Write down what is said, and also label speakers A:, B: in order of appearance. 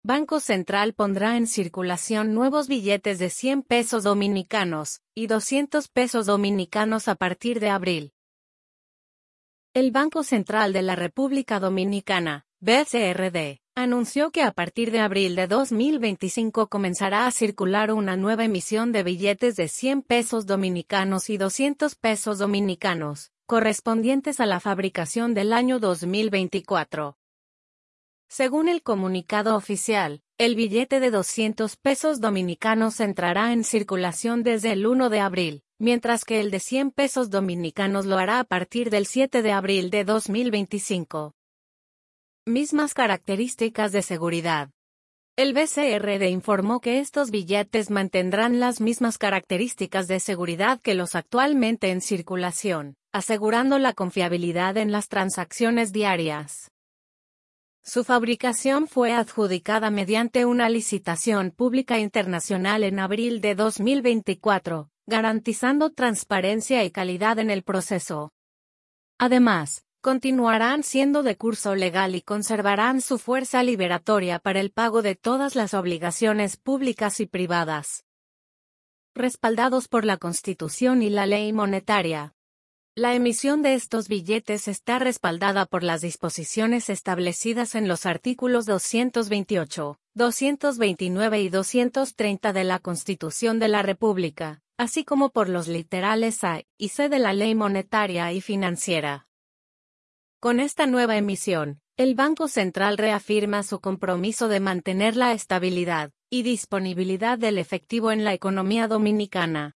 A: Banco Central pondrá en circulación nuevos billetes de 100 pesos dominicanos y 200 pesos dominicanos a partir de abril. El Banco Central de la República Dominicana, BCRD, anunció que a partir de abril de 2025 comenzará a circular una nueva emisión de billetes de 100 pesos dominicanos y 200 pesos dominicanos, correspondientes a la fabricación del año 2024. Según el comunicado oficial, el billete de 200 pesos dominicanos entrará en circulación desde el 1 de abril, mientras que el de 100 pesos dominicanos lo hará a partir del 7 de abril de 2025. Mismas características de seguridad. El BCRD informó que estos billetes mantendrán las mismas características de seguridad que los actualmente en circulación, asegurando la confiabilidad en las transacciones diarias. Su fabricación fue adjudicada mediante una licitación pública internacional en abril de 2024, garantizando transparencia y calidad en el proceso. Además, continuarán siendo de curso legal y conservarán su fuerza liberatoria para el pago de todas las obligaciones públicas y privadas. Respaldados por la Constitución y la ley monetaria. La emisión de estos billetes está respaldada por las disposiciones establecidas en los artículos 228, 229 y 230 de la Constitución de la República, así como por los literales A y C de la Ley Monetaria y Financiera. Con esta nueva emisión, el Banco Central reafirma su compromiso de mantener la estabilidad y disponibilidad del efectivo en la economía dominicana.